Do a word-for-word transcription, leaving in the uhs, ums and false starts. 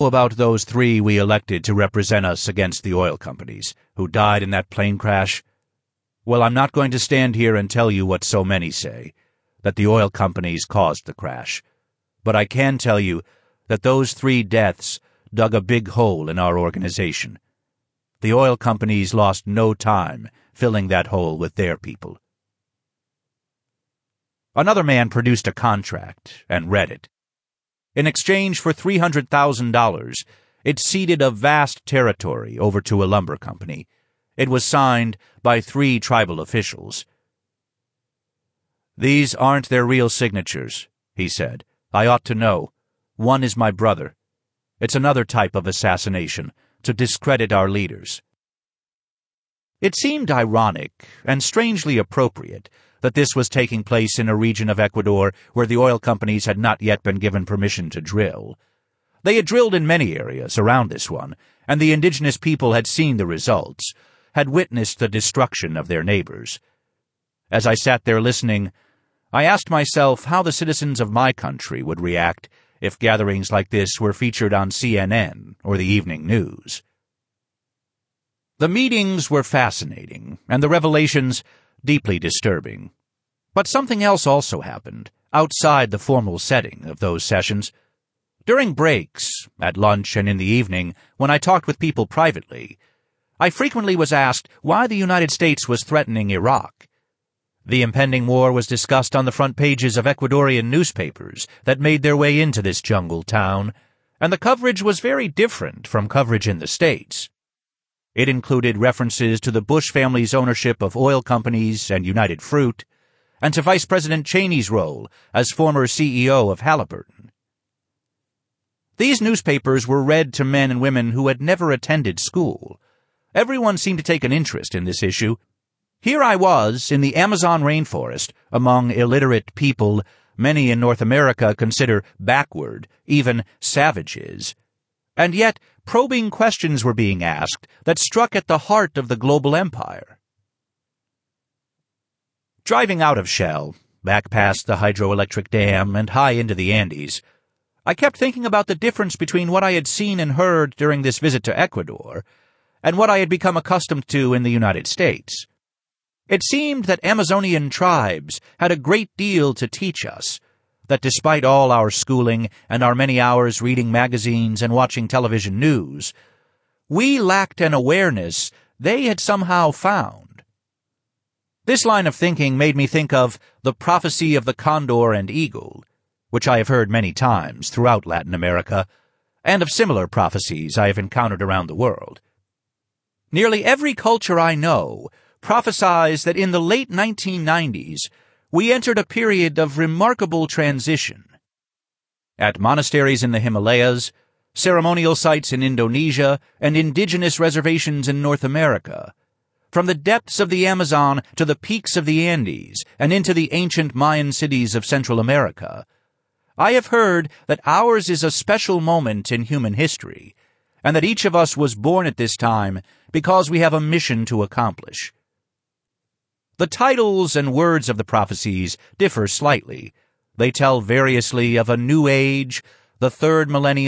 about those three we elected to represent us against the oil companies, who died in that plane crash? Well, I'm not going to stand here and tell you what so many say, that the oil companies caused the crash. But I can tell you that those three deaths dug a big hole in our organization. The oil companies lost no time filling that hole with their people. Another man produced a contract and read it. In exchange for three hundred thousand dollars, it ceded a vast territory over to a lumber company. It was signed by three tribal officials. "These aren't their real signatures," he said. "I ought to know. One is my brother. It's another type of assassination, to discredit our leaders." It seemed ironic and strangely appropriate that this was taking place in a region of Ecuador where the oil companies had not yet been given permission to drill. They had drilled in many areas around this one, and the indigenous people had seen the results, had witnessed the destruction of their neighbors. As I sat there listening, I asked myself how the citizens of my country would react if gatherings like this were featured on C N N or the evening news. The meetings were fascinating, and the revelations deeply disturbing. But something else also happened, outside the formal setting of those sessions. During breaks, at lunch and in the evening, when I talked with people privately, I frequently was asked why the United States was threatening Iraq. The impending war was discussed on the front pages of Ecuadorian newspapers that made their way into this jungle town, and the coverage was very different from coverage in the States. It included references to the Bush family's ownership of oil companies and United Fruit, and to Vice President Cheney's role as former C E O of Halliburton. These newspapers were read to men and women who had never attended school. Everyone seemed to take an interest in this issue. Here I was, in the Amazon rainforest, among illiterate people many in North America consider backward, even savages. And yet, probing questions were being asked that struck at the heart of the global empire. Driving out of Shell, back past the hydroelectric dam and high into the Andes, I kept thinking about the difference between what I had seen and heard during this visit to Ecuador and what I had become accustomed to in the United States. It seemed that Amazonian tribes had a great deal to teach us, that despite all our schooling and our many hours reading magazines and watching television news, we lacked an awareness they had somehow found. This line of thinking made me think of the prophecy of the condor and eagle, which I have heard many times throughout Latin America, and of similar prophecies I have encountered around the world. Nearly every culture I know prophesies that in the late nineteen nineties, we entered a period of remarkable transition. At monasteries in the Himalayas, ceremonial sites in Indonesia, and indigenous reservations in North America, from the depths of the Amazon to the peaks of the Andes and into the ancient Mayan cities of Central America, I have heard that ours is a special moment in human history, and that each of us was born at this time because we have a mission to accomplish. The titles and words of the prophecies differ slightly. They tell variously of a new age, the third millennium,